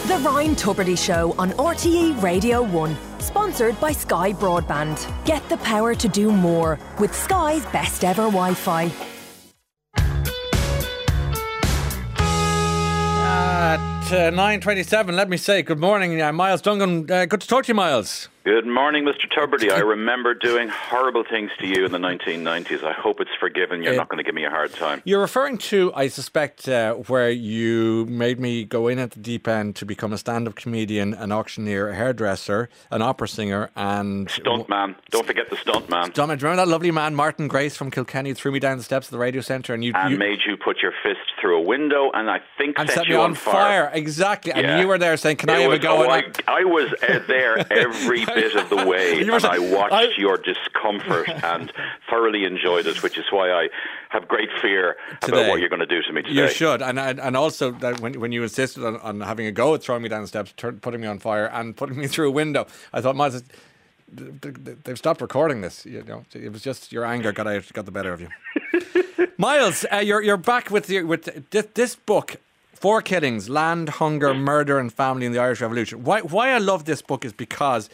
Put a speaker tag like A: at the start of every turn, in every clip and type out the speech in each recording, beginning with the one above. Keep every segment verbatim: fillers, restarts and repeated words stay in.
A: The Ryan Tubridy Show on R T E Radio one. Sponsored by Sky Broadband. Get the power to do more with Sky's best ever Wi-Fi.
B: At uh, nine twenty-seven, let me say good morning, uh, Miles Dungan. Uh, good to talk to you, Miles.
C: Good morning, Mister Tubridy. I remember doing horrible things to you in the nineteen nineties. I hope it's forgiven. You're uh, not going to give me a hard time.
B: You're referring to, I suspect, uh, where you made me go in at the deep end to become a stand-up comedian, an auctioneer, a hairdresser, an opera singer, and...
C: Stuntman. Don't forget the stuntman.
B: Stuntman. Remember that lovely man, Martin Grace from Kilkenny, who threw me down the steps of the radio centre? And you
C: and
B: you,
C: made you put your fist through a window and I think
B: and
C: set,
B: set
C: you
B: me on
C: fire.
B: fire. Exactly.
C: Yeah.
B: And you were there saying, can it I have
C: was,
B: a go
C: oh,
B: at
C: I, I was uh, there every bit of the way. And I watched
B: I,
C: your discomfort and thoroughly enjoyed it, which is why I have great fear
B: today.
C: about what you're going to do to me today.
B: You should, and and also that when when you insisted on, on having a go at throwing me down the steps, turn, putting me on fire, and putting me through a window, I thought, Miles, they've stopped recording this. You know, it was just your anger got out, got the better of you. Miles, uh, you're you're back with the, with this, this book. Four Killings: Land, Hunger, Murder and Family in the Irish Revolution. Why why I love this book is because,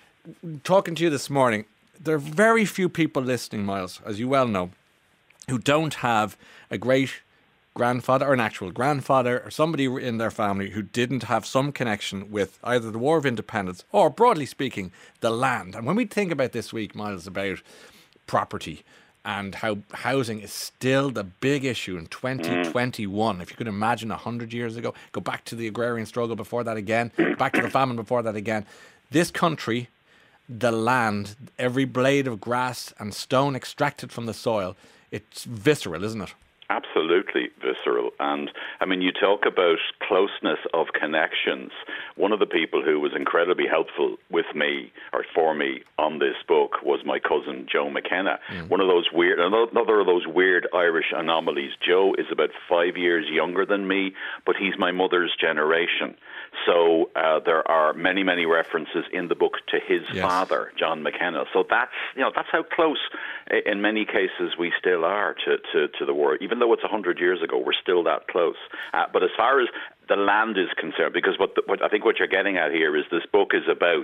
B: talking to you this morning, there are very few people listening, Miles, as you well know, who don't have a great grandfather or an actual grandfather or somebody in their family who didn't have some connection with either the War of Independence or, broadly speaking, the land. And when we think about this week, Miles, about property and how housing is still the big issue in twenty twenty-one. Mm. If you could imagine one hundred years ago, go back to the agrarian struggle before that again, back to the famine before that again. This country, the land, every blade of grass and stone extracted from the soil, it's visceral, isn't it?
C: Absolutely visceral. And I mean, you talk about closeness of connections. One of the people who was incredibly helpful with me or for me on this book was my cousin Joe McKenna. Mm. One of those weird, another of those weird Irish anomalies. Joe is about five years younger than me, but he's my mother's generation. So uh, there are many, many references in the book to his yes. father, John McKenna. So that's, you know, that's how close, in many cases, we still are to, to, to the war. Even though it's one hundred years ago, we're still that close. Uh, but as far as the land is concerned, because what, the, what I think what you're getting at here is this book is about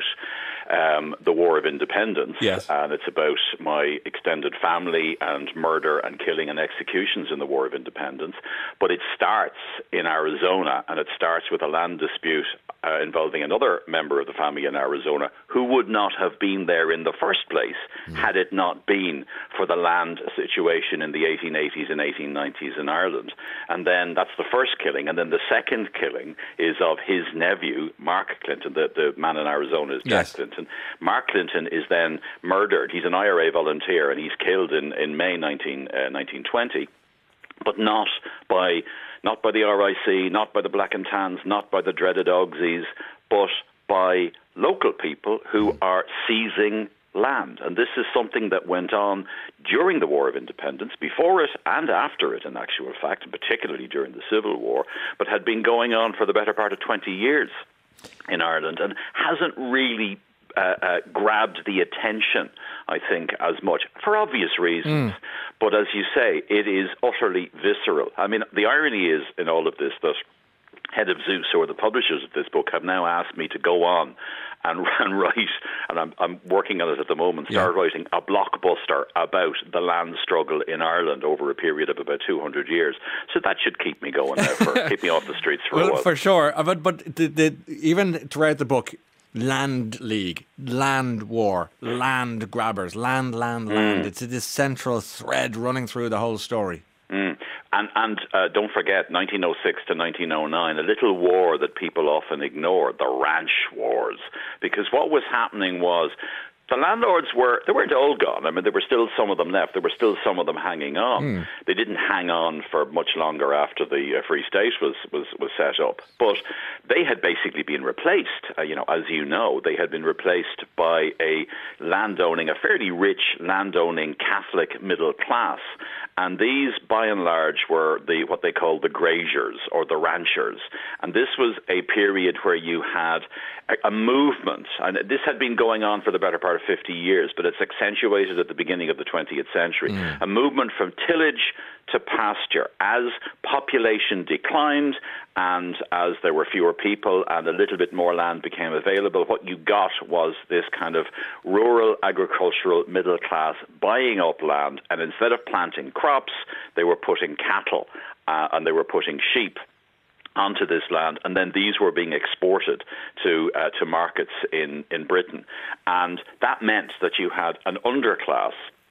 C: um, the War of Independence,
B: yes.
C: and it's about my extended family and murder and killing and executions in the War of Independence. But it starts in Arizona, and it starts with a land dispute uh, involving another member of the family in Arizona who would not have been there in the first place mm. had it not been for the land situation in the eighteen eighties and eighteen nineties in Ireland. And then that's the first killing, and then the second killing is of his nephew, Mark Clinton. The, the man in Arizona is Jack yes. Clinton. Mark Clinton is then murdered. He's an I R A volunteer, and he's killed in, in May nineteen twenty, but not by not by the R I C, not by the Black and Tans, not by the dreaded Ogsies, but by local people who are seizing land. And this is something that went on during the War of Independence, before it and after it, in actual fact, and particularly during the Civil War, but had been going on for the better part of twenty years in Ireland and hasn't really uh, uh, grabbed the attention, I think, as much, for obvious reasons. Mm. But as you say, it is utterly visceral. I mean, the irony is in all of this that Head of Zeus, or the publishers of this book, have now asked me to go on and, and write, and I'm, I'm working on it at the moment, start yeah. writing a blockbuster about the land struggle in Ireland over a period of about two hundred years. So that should keep me going now, for, keep me off the streets for
B: well,
C: a while.
B: For sure. But, but the, the, even throughout the book, land league, land war, land grabbers, land, land, land. Mm. It's this central thread running through the whole story.
C: Mm. And, and uh, don't forget, nineteen oh six to nineteen oh nine, a little war that people often ignore, the ranch wars. Because what was happening was the landlords were, they weren't all gone. I mean, there were still some of them left. There were still some of them hanging on. Mm. They didn't hang on for much longer after the uh, Free State was, was, was set up. But they had basically been replaced, uh, you know, as you know, they had been replaced by a landowning, a fairly rich landowning Catholic middle class. And these, by and large, were the what they called the graziers or the ranchers. And this was a period where you had a, a movement, and this had been going on for the better part or fifty years, but it's accentuated at the beginning of the twentieth century. Mm. A movement from tillage to pasture as population declined and as there were fewer people and a little bit more land became available. What you got was this kind of rural agricultural middle class buying up land, and instead of planting crops, they were putting cattle uh, and they were putting sheep onto this land, and then these were being exported to uh, to markets in, in Britain. And that meant that you had an underclass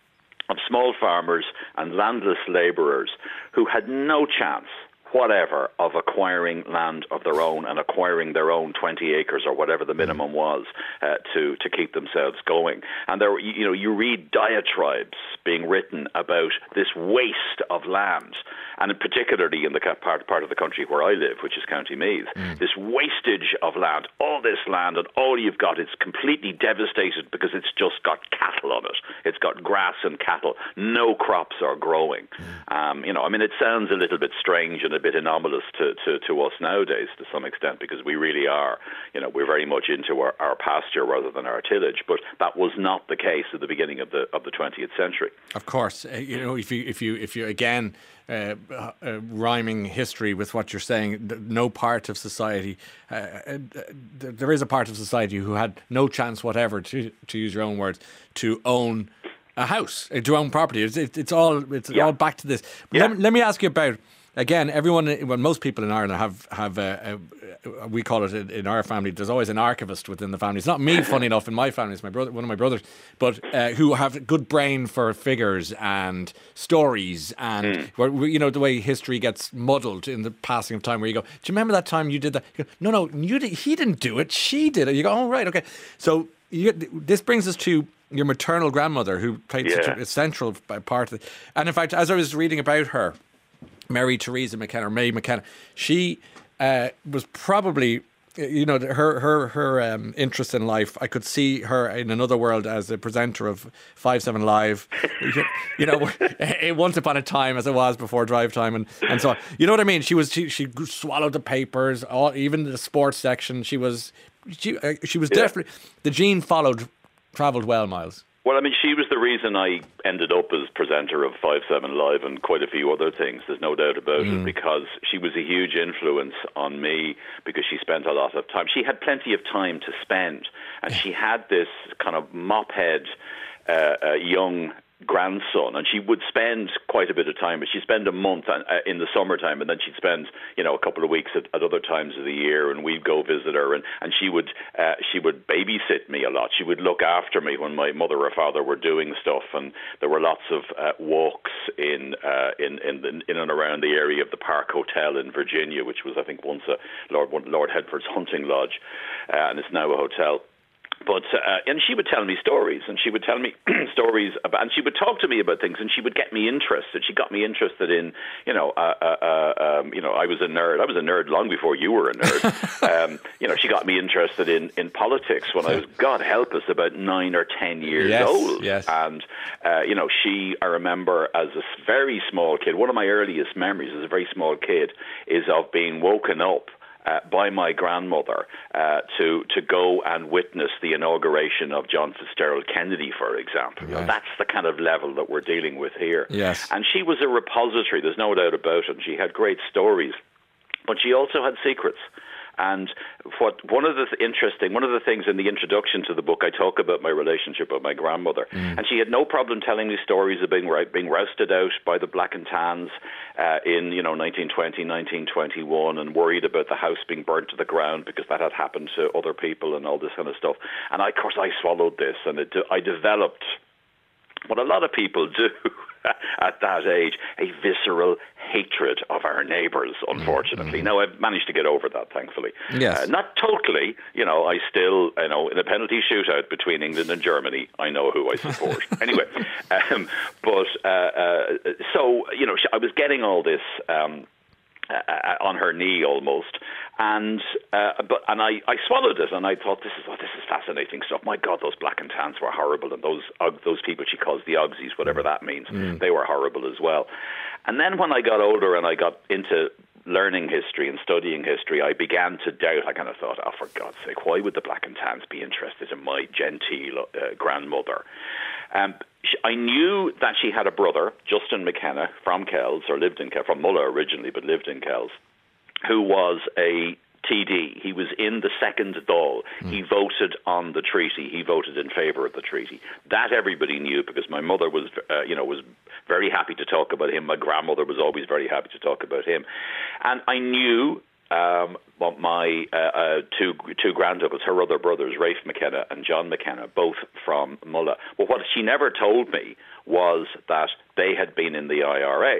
C: of small farmers and landless labourers who had no chance whatever of acquiring land of their own and acquiring their own twenty acres or whatever the minimum was uh, to to keep themselves going. And there, you know, you read diatribes being written about this waste of land, and particularly in the part part of the country where I live, which is County Meath, mm. this wastage of land, all this land, and all you've got is completely devastated because it's just got cattle on it. It's got grass and cattle. No crops are growing. Mm. Um, you know, I mean, it sounds a little bit strange and a bit anomalous to, to, to us nowadays to some extent, because we really are, you know, we're very much into our, our pasture rather than our tillage. But that was not the case at the beginning of the of the twentieth century.
B: Of course, uh, you know, if you if you if you again. Uh, uh, rhyming history with what you're saying, no part of society, uh, uh, there is a part of society who had no chance whatever, to to use your own words, to own a house, to own property. It's, it, it's all it's yeah. all back to this. But yeah. let, let me ask you about, again, everyone, well, most people in Ireland have, have a, a, we call it in, in our family, there's always an archivist within the family. It's not me, funny enough, in my family, it's my brother, one of my brothers, but uh, who have a good brain for figures and stories and, mm. where, you know, the way history gets muddled in the passing of time, where you go, do you remember that time you did that? You go, no, no, you did, he didn't do it, she did it. You go, oh, right, okay. So you, this brings us to your maternal grandmother, who played yeah. such a central part of it. And in fact, as I was reading about her, Mary Teresa McKenna, or May McKenna, she uh, was probably, you know, her her her um, interest in life. I could see her in another world as a presenter of five seven Live, you know, once upon a time, as it was before Drive Time, and, and so on. You know what I mean? She was she, she swallowed the papers, all, even the sports section. She was she uh, she was yeah. definitely, the gene followed, travelled well, Miles.
C: Well, I mean, she was the reason I ended up as presenter of five seven Live and quite a few other things. There's no doubt about mm. it, because she was a huge influence on me, because she spent a lot of time. She had plenty of time to spend, and she had this kind of mophead uh, uh, young grandson, and she would spend quite a bit of time, but she'd spend a month in the summertime, and then she'd spend, you know, a couple of weeks at, at other times of the year, and we'd go visit her, and, and she would uh, she would babysit me a lot. She would look after me when my mother or father were doing stuff, and there were lots of uh, walks in uh, in in, the, in and around the area of the Park Hotel in Virginia, which was, I think, once a Lord Lord Hertford's hunting lodge, uh, and it's now a hotel. But uh, and she would tell me stories, and she would tell me stories about, and she would talk to me about things, and she would get me interested. She got me interested in, you know, uh, uh, uh, um, you know, I was a nerd. I was a nerd long before you were a nerd. um, you know, she got me interested in, in politics when I was, God help us, about nine or ten years
B: yes,
C: old.
B: Yes.
C: And uh, you know, she, I remember as a very small kid. One of my earliest memories as a very small kid is of being woken up Uh, by my grandmother uh, to to go and witness the inauguration of John Fitzgerald Kennedy, for example. Right. You know, that's the kind of level that we're dealing with here.
B: Yes.
C: And she was a repository, there's no doubt about it. She had great stories, but she also had secrets. And what one of the th- interesting, one of the things in the introduction to the book, I talk about my relationship with my grandmother, mm. and she had no problem telling me stories of being being rousted out by the Black and Tans uh, in, you know, nineteen twenty, nineteen twenty-one, and worried about the house being burnt to the ground because that had happened to other people and all this kind of stuff. And I, of course, I swallowed this, and it, I developed what a lot of people do at that age, a visceral hatred of our neighbours, unfortunately. Mm-hmm. Now, I've managed to get over that, thankfully.
B: Yes.
C: Uh, not totally. You know, I still, you know, in a penalty shootout between England and Germany, I know who I support. Anyway, um, but, uh, uh, so, you know, I was getting all this um, uh, on her knee almost, and uh, but and I, I swallowed it, and I thought, this is oh, this is fascinating stuff. My God, those Black and Tans were horrible, and those uh, those people she calls the Ogsies, whatever that means, mm. they were horrible as well. And then when I got older and I got into learning history and studying history, I began to doubt. I kind of thought, oh, for God's sake, why would the Black and Tans be interested in my genteel uh, grandmother? Um, I knew that she had a brother, Justin McKenna, from Kells, or lived in Kells, from Mulla originally, but lived in Kells, who was a T D. He was in the second Dáil. Mm. He voted on the treaty. He voted in favour of the treaty. That everybody knew, because my mother was, uh, you know, was very happy to talk about him. My grandmother was always very happy to talk about him. And I knew um, my uh, uh, two two granduncles, her other brothers, Rafe McKenna and John McKenna, both from Mulla. But what she never told me was that they had been in the I R A.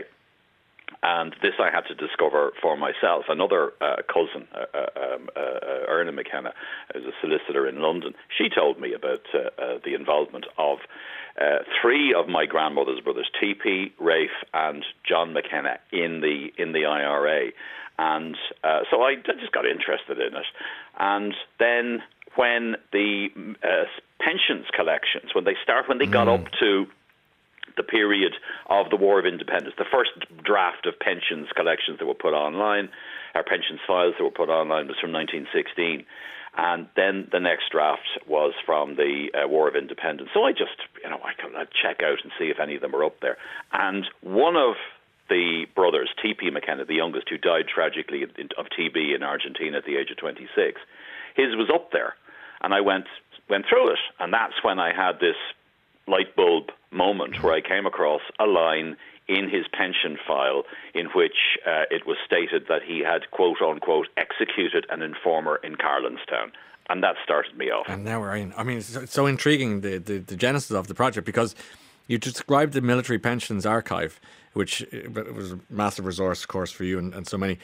C: And this I had to discover for myself. Another uh, cousin, uh, um, uh, Erna McKenna, is a solicitor in London. She told me about uh, uh, the involvement of uh, three of my grandmother's brothers, T P, Rafe, and John McKenna, in the in the I R A. And uh, so I just got interested in it. And then when the uh, pensions collections, when they start, when they mm. got up to the period of the War of Independence, the first draft of pensions collections that were put online, or pensions files that were put online, was from nineteen sixteen. And then the next draft was from the uh, War of Independence. So I just, you know, I could I'd check out and see if any of them were up there. And one of the brothers, T P McKenna, the youngest, who died tragically of T B in Argentina at the age of twenty-six, his was up there. And I went went through it. And that's when I had this light bulb moment where I came across a line in his pension file in which uh, it was stated that he had, quote unquote, executed an informer in Carlinstown. And that started me off.
B: And now we're in. I mean, it's so, it's so intriguing, the, the, the genesis of the project, because you described the Military Pensions Archive, which was a massive resource, of course, for you and, and so many.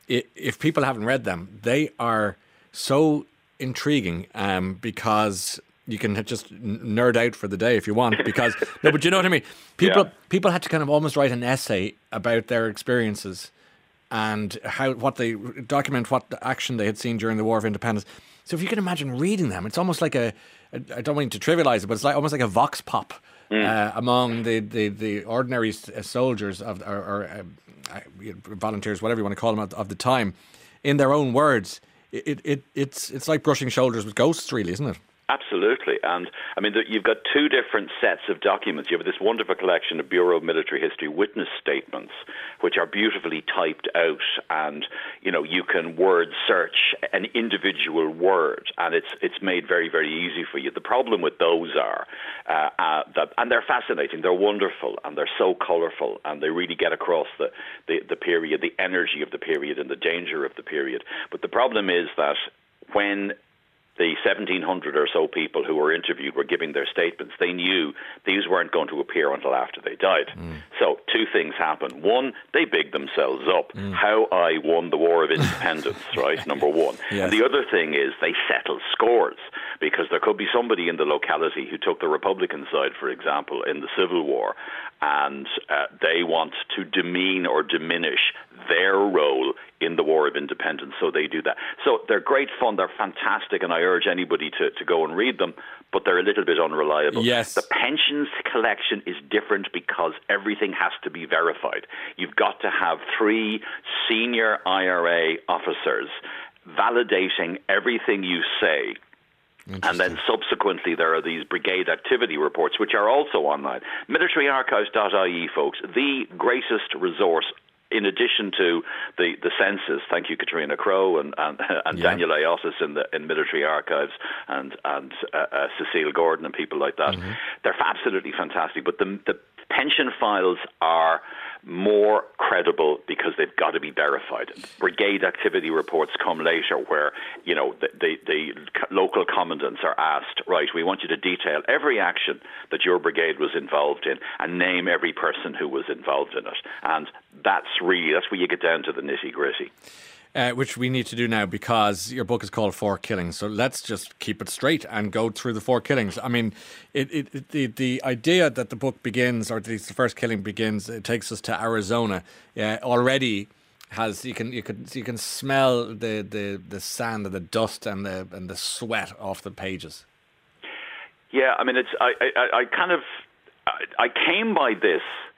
B: If people haven't read them, they are so intriguing um, because you can just nerd out for the day if you want, because no, but you know what I mean. People yeah. people had to kind of almost write an essay about their experiences and how what they document what action they had seen during the War of Independence. So if you can imagine reading them, it's almost like a, a I don't mean to trivialize it, but it's like almost like a vox pop mm. uh, among the, the, the ordinary soldiers of or, or uh, volunteers, whatever you want to call them, of, of the time, in their own words. It it it's it's like brushing shoulders with ghosts, really, isn't it?
C: Absolutely. And, I mean, you've got two different sets of documents. You have this wonderful collection of Bureau of Military History witness statements, which are beautifully typed out, and, you know, you can word search an individual word, and it's it's made very, very easy for you. The problem with those are, uh, uh, that, and they're fascinating, they're wonderful, and they're so colourful, and they really get across the, the, the period, the energy of the period, and the danger of the period. But the problem is that when the seventeen hundred or so people who were interviewed were giving their statements, they knew these weren't going to appear until after they died. Mm. So two things happened. One, they bigged themselves up. Mm. How I won the War of Independence, right, number one. Yes. And the other thing is they settled scores, because there could be somebody in the locality who took the Republican side, for example, in the Civil War, and uh, they want to demean or diminish their role in the War of Independence, so they do that. So they're great fun, they're fantastic, and I urge anybody to, to go and read them, but they're a little bit unreliable.
B: Yes.
C: The pensions collection is different because everything has to be verified. You've got to have three senior I R A officers validating everything you say. And then subsequently there are these brigade activity reports, which are also online. military archives dot I E, folks, the greatest resource, in addition to the, the census. Thank you, Katrina Crowe and and, and yeah. Daniel Ayotis in the in Military Archives, and and uh, uh, Cecile Gordon and people like that. Mm-hmm. They're absolutely fantastic. But the the pension files are more credible because they've got to be verified. Brigade activity reports come later, where, you know, the, the, the local commandants are asked, right, we want you to detail every action that your brigade was involved in and name every person who was involved in it. And that's really, that's where you get down to the nitty-gritty.
B: Uh, which we need to do now, because your book is called Four Killings. So let's just keep it straight and go through the four killings. I mean, it, it, it, the the idea that the book begins, or at least the first killing begins, it takes us to Arizona. Uh, already has you can you can you can smell the, the, the sand and the dust and the and the sweat off the pages.
C: Yeah, I mean, it's I I, I kind of I, I came by this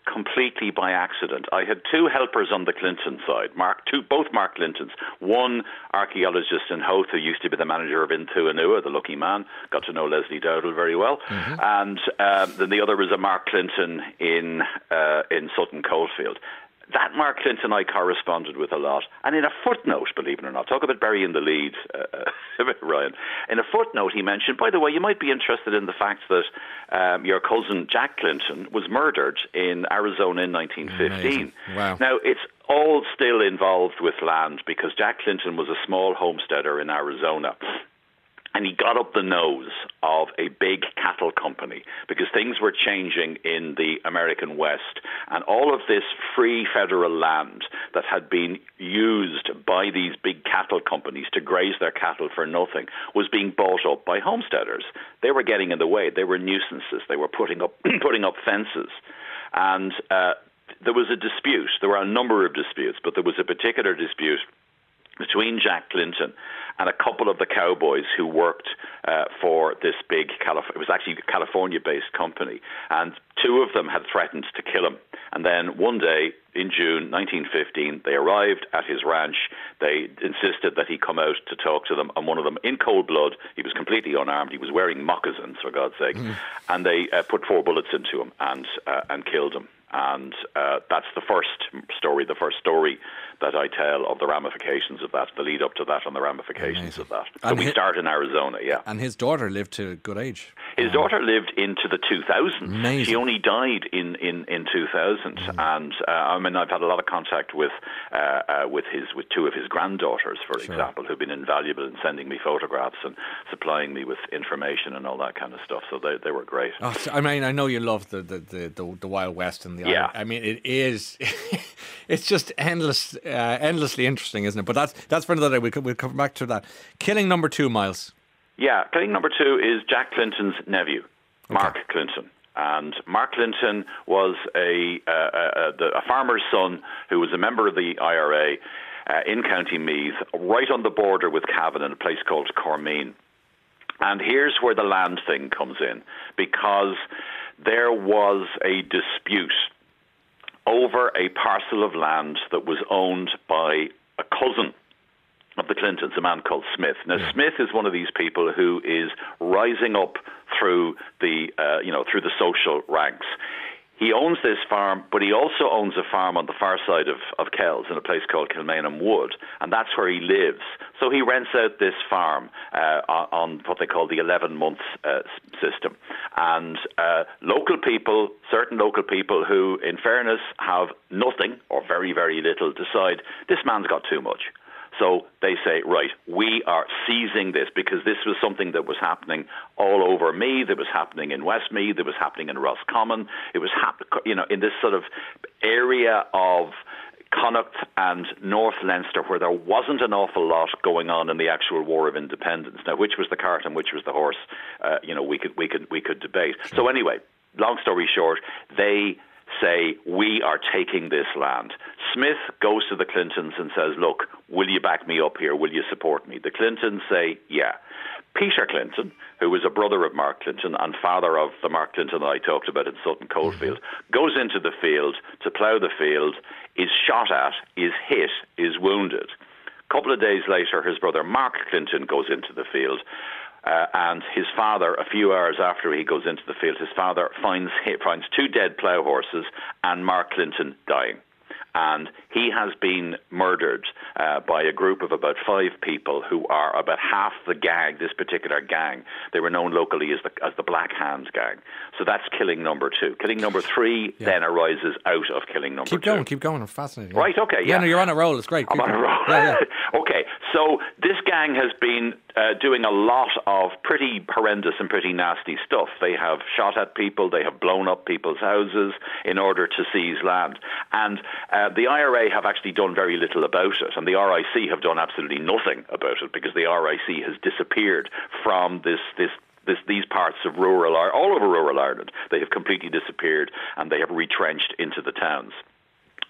C: completely by accident. I had two helpers on the Clinton side, Mark, two, both Mark Clintons. One archaeologist in Howth, who used to be the manager of Intu Anua, the lucky man, got to know Leslie Dowdall very well. Mm-hmm. And um, then the other was a Mark Clinton in uh, in Sutton Coldfield. That Mark Clinton I corresponded with a lot. And in a footnote, believe it or not, talk about burying the lead, uh, Ryan. In a footnote, he mentioned, by the way, you might be interested in the fact that um, your cousin Jack Clinton was murdered in Arizona in nineteen fifteen.
B: Wow.
C: Now, it's all still involved with land because Jack Clinton was a small homesteader in Arizona. And he got up the nose of a big cattle company because things were changing in the American West. And all of this free federal land that had been used by these big cattle companies to graze their cattle for nothing was being bought up by homesteaders. They were getting in the way. They were nuisances. They were putting up, putting up fences. And uh, there was a dispute. There were a number of disputes, but there was a particular dispute between Jack Clinton and a couple of the cowboys who worked uh, for this big, Calif- it was actually a California-based company, and two of them had threatened to kill him. And then one day in June nineteen fifteen, they arrived at his ranch. They insisted that he come out to talk to them, and one of them, in cold blood, he was completely unarmed, he was wearing moccasins, for God's sake, mm. and they uh, put four bullets into him and uh, and killed him. And uh, that's the first story, the first story that I tell of the ramifications of that, the lead up to that and the ramifications Amazing. Of that. So and we his, start in Arizona, yeah.
B: And his daughter lived to a good age.
C: His um, daughter lived into the two thousands.
B: Amazing.
C: She only died in, in, in two thousand. Mm. And uh, I mean, I've had a lot of contact with uh, uh, with his with two of his granddaughters, for sure. example, who've been invaluable in sending me photographs and supplying me with information and all that kind of stuff. So they, they were great.
B: Oh, so, I mean, I know you love the, the, the, the, the Wild West and the
C: yeah.
B: I mean, it is. It's just endless, uh, endlessly interesting, isn't it? But that's that's for another day. We'll, we'll come back to that. Killing number two, Miles.
C: Yeah, killing number two is Jack Clinton's nephew,
B: okay.
C: Mark Clinton. And Mark Clinton was a, uh, a, a, a farmer's son who was a member of the I R A uh, in County Meath, right on the border with Cavan in a place called Cormean. And here's where the land thing comes in, because there was a dispute over a parcel of land that was owned by a cousin of the Clintons, a man called Smith. Now, yeah. Smith is one of these people who is rising up through the, uh, you know, through the social ranks. He owns this farm, but he also owns a farm on the far side of, of Kells in a place called Kilmainham Wood, and that's where he lives. So he rents out this farm uh, on what they call the eleven-month uh, system. And uh, local people, certain local people who, in fairness, have nothing or very, very little, decide this man's got too much. So they say, right, we are seizing this because this was something that was happening all over Meath. It was happening in Westmeath. It was happening in Roscommon. It was, hap- you know, in this sort of area of Connacht and North Leinster where there wasn't an awful lot going on in the actual War of Independence. Now, which was the cart and which was the horse? Uh, you know, we could we could we could debate. Sure. So anyway, long story short, they say, we are taking this land. Smith goes to the Clintons and says, look, will you back me up here? Will you support me? The Clintons say, yeah. Peter Clinton, who was a brother of Mark Clinton and father of the Mark Clinton that I talked about in Sutton Coldfield, mm-hmm. goes into the field to plough the field, is shot at, is hit, is wounded. A couple of days later, his brother Mark Clinton goes into the field. Uh, and his father, a few hours after he goes into the field, his father finds finds two dead plough horses and Mark Clinton dying. And he has been murdered uh, by a group of about five people who are about half the gang, this particular gang. They were known locally as the as the Black Hand Gang. So that's killing number two. Killing number three yeah. then arises out of killing number
B: keep
C: two.
B: Keep going, keep going. I'm fascinated.
C: Right, okay, yeah.
B: Yeah, no, you're on a roll. It's great.
C: I'm
B: keep
C: on
B: going.
C: a roll.
B: Yeah, yeah.
C: Okay, so this gang has been uh, doing a lot of pretty horrendous and pretty nasty stuff. They have shot at people. They have blown up people's houses in order to seize land. And uh, the I R A have actually done very little about it, and the R I C have done absolutely nothing about it because the R I C has disappeared from this this. This, these parts of rural, all over rural Ireland. They have completely disappeared and they have retrenched into the towns.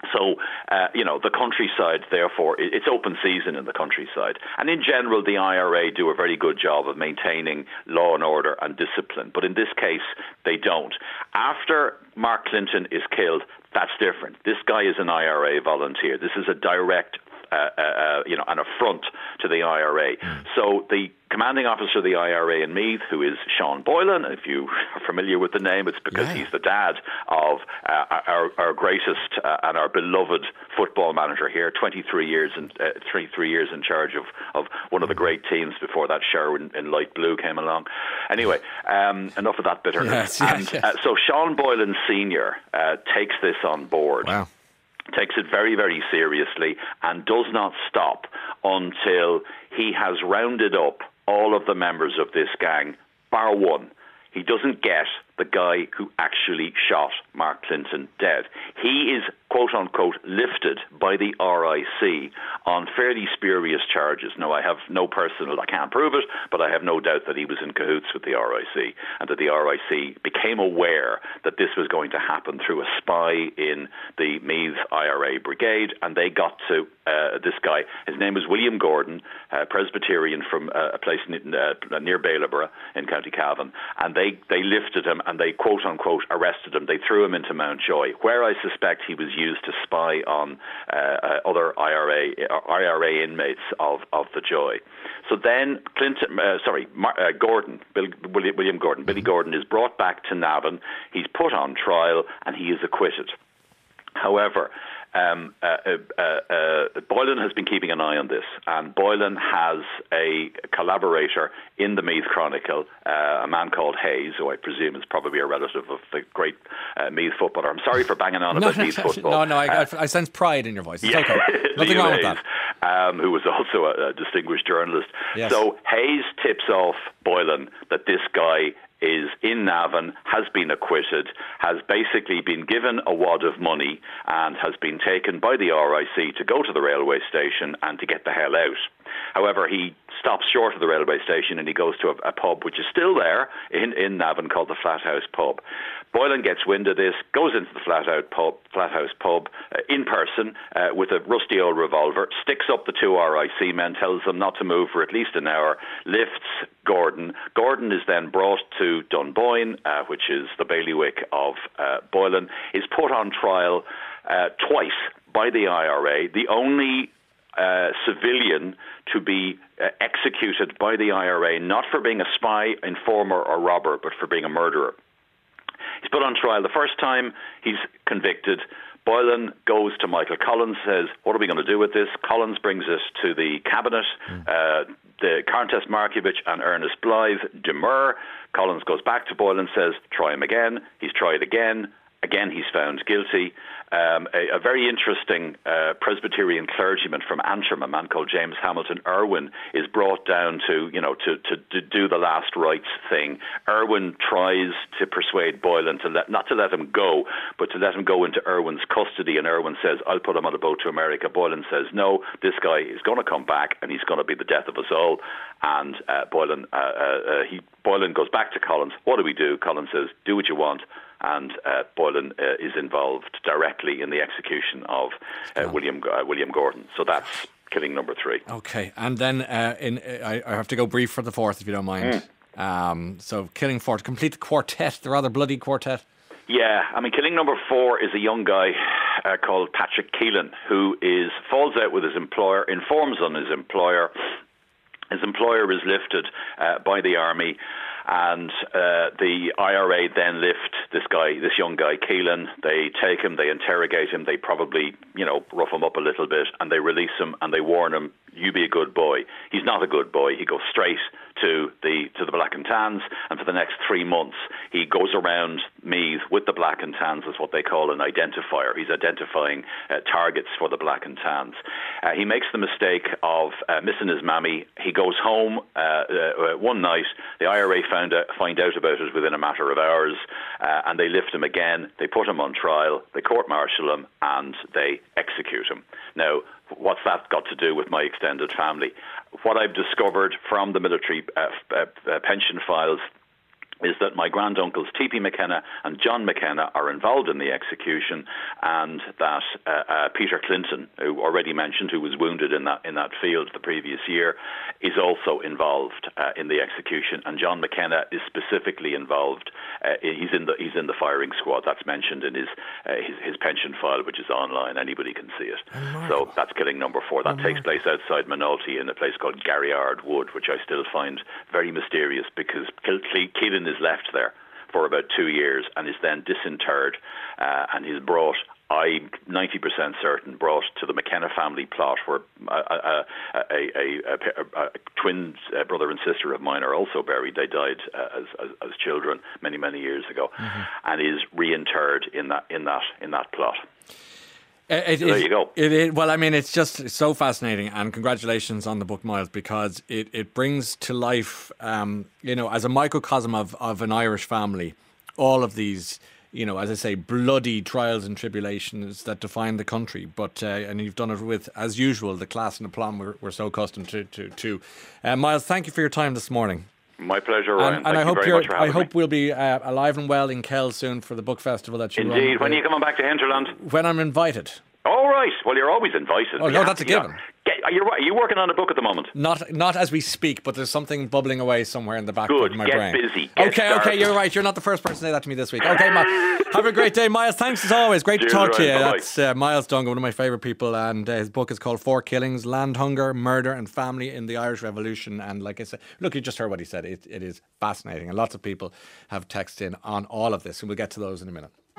C: So, uh, you know, the countryside, therefore, it's open season in the countryside. And in general, the I R A do a very good job of maintaining law and order and discipline. But in this case, they don't. After Mark Clinton is killed, that's different. This guy is an I R A volunteer. This is a direct Uh, uh, you know, an affront to the I R A. Mm. So the commanding officer of the I R A in Meath, who is Sean Boylan, if you are familiar with the name, it's because yeah. he's the dad of uh, our, our greatest uh, and our beloved football manager here, twenty-three years in, uh, twenty-three years in charge of, of one of the great teams before that show in, in light blue came along. Anyway, um, enough of that bitterness.
B: Yes, yes,
C: and,
B: yes.
C: Uh, so Sean Boylan Senior uh, takes this on board.
B: Wow.
C: Takes it very, very seriously and does not stop until he has rounded up all of the members of this gang, bar one. He doesn't get the guy who actually shot Mark Clinton dead. He is, quote-unquote, lifted by the R I C on fairly spurious charges. Now, I have no personal, I can't prove it, but I have no doubt that he was in cahoots with the R I C and that the R I C became aware that this was going to happen through a spy in the Meath I R A brigade, and they got to uh, this guy. His name is William Gordon, uh, Presbyterian from uh, a place in, uh, near Bailieborough in County Cavan, and they, they lifted him and they, quote-unquote, arrested him. They threw him into Mountjoy, where I suspect he was used to spy on uh, uh, other I R A I R A inmates of, of the Joy. So then Clinton, uh, sorry, Mar- uh, Gordon, Bill, William Gordon, Billy Gordon is brought back to Navan. He's put on trial and he is acquitted. However, Um, uh, uh, uh, Boylan has been keeping an eye on this, and Boylan has a collaborator in the Meath Chronicle, uh, a man called Hayes, who I presume is probably a relative of the great uh, Meath footballer. I'm sorry for banging on
B: no,
C: about
B: no,
C: Meath football.
B: No, no, I,
C: uh,
B: I sense pride in your voice. It's
C: yeah,
B: okay. Nothing wrong with
C: Hayes,
B: that.
C: Um, who was also a, a distinguished journalist.
B: Yes.
C: So Hayes tips off Boylan that this guy is in Navan, has been acquitted, has basically been given a wad of money and has been taken by the R I C to go to the railway station and to get the hell out. However, he stops short of the railway station and he goes to a, a pub which is still there in, in Navan called the Flathouse Pub. Boylan gets wind of this, goes into the Flathouse Pub, Flathouse Pub uh, in person uh, with a rusty old revolver, sticks up the two R I C men, tells them not to move for at least an hour, lifts Gordon. Gordon is then brought to Dunboyne, uh, which is the bailiwick of uh, Boylan, is put on trial uh, twice by the I R A, the only uh, civilian to be uh, executed by the I R A, not for being a spy, informer or robber, but for being a murderer. He's put on trial the first time, he's convicted. Boylan goes to Michael Collins, says, what are we going to do with this? Collins brings it to the cabinet. Mm. Uh, the Countess Markievicz and Ernest Blythe demur. Collins goes back to Boylan, says, try him again. He's tried again. Again, he's found guilty. Um, a, a very interesting uh, Presbyterian clergyman from Antrim, a man called James Hamilton Irwin, is brought down to, you know, to, to, to do the last rites thing. Irwin tries to persuade Boylan to let, not to let him go, but to let him go into Irwin's custody. And Irwin says, "I'll put him on a boat to America." Boylan says, "No, this guy is going to come back, and he's going to be the death of us all." And uh, Boylan, uh, uh, he Boylan goes back to Collins. What do we do? Collins says, "Do what you want." And uh, Boylan uh, is involved directly in the execution of uh, William uh, William Gordon. So that's killing number three.
B: Okay, and then uh, in uh, I, I have to go brief for the fourth, if you don't mind. Mm. Um, so killing four, to complete the quartet, the rather bloody quartet.
C: Yeah, I mean, killing number four is a young guy uh, called Patrick Keelan, who is falls out with his employer, informs on his employer. His employer is lifted uh, by the army. And uh, the I R A then lift this guy, this young guy, Keelan. They take him, they interrogate him, they probably, you know, rough him up a little bit, and they release him, and they warn him, "You be a good boy." He's not a good boy. He goes straight to the to the Black and Tans, and for the next three months, he goes around Meath with the Black and Tans as what they call an identifier. He's identifying uh, targets for the Black and Tans. Uh, he makes the mistake of uh, missing his mammy. He goes home uh, uh, one night. The I R A found out, find out about it within a matter of hours, uh, and they lift him again. They put him on trial. They court-martial him, and they execute him. Now, what's that got to do with my extended family? What I've discovered from the military uh, uh, uh, pension files is that my granduncles T P McKenna and John McKenna are involved in the execution, and that uh, uh, Peter Clinton, who already mentioned, who was wounded in that in that field the previous year, is also involved uh, in the execution, and John McKenna is specifically involved. Uh, he's in the he's in the firing squad. That's mentioned in his uh, his, his pension file, which is online. Anybody can see it. Oh, so that's killing number four. That oh, takes place outside Minolty in a place called Garryard Wood, which I still find very mysterious, because Keelan is left there for about two years and is then disinterred, uh, and he's brought, I'm ninety percent certain, brought to the McKenna family plot, where a, a, a, a, a, a twin uh, brother and sister of mine are also buried. They died uh, as, as as children many many years ago, mm-hmm. and is reinterred in that in that in that plot.
B: It,
C: so
B: it,
C: there you go.
B: It, it, well, I mean, it's just so fascinating, and congratulations on the book, Miles, because it, it brings to life, um, you know, as a microcosm of, of an Irish family, all of these, you know, as I say, bloody trials and tribulations that define the country. But uh, and you've done it with, as usual, the class and aplomb we're, we're so accustomed to. to, to. Uh, Miles, thank you for your time this morning.
C: My pleasure, Ryan.
B: And,
C: Thank
B: and I
C: you
B: hope
C: very
B: you're,
C: much for
B: I
C: having
B: hope
C: me.
B: we'll be uh, alive and well in Kells soon for the book festival that you run.
C: Indeed. When are you coming back to Hinterland?
B: When I'm invited.
C: All right. Well, you're always invited.
B: Oh, no, that's a given.
C: Get, are, you, are you working on a book at the moment?
B: Not not as we speak, but there's something bubbling away somewhere in the back
C: Good.
B: of my
C: Get
B: brain.
C: busy. Get
B: okay,
C: started.
B: okay, you're right. You're not the first person to say that to me this week. Okay, Miles. Have a great day, Miles. Thanks as always. Great
C: Cheers,
B: to talk to you.
C: Ryan. Bye-bye.
B: That's uh, Miles Dungan, one of my favourite people, and uh, his book is called Four Killings: Land Hunger, Murder and Family in the Irish Revolution. And like I said, look, you just heard what he said. It, it is fascinating, and lots of people have texted in on all of this, and we'll get to those in a minute.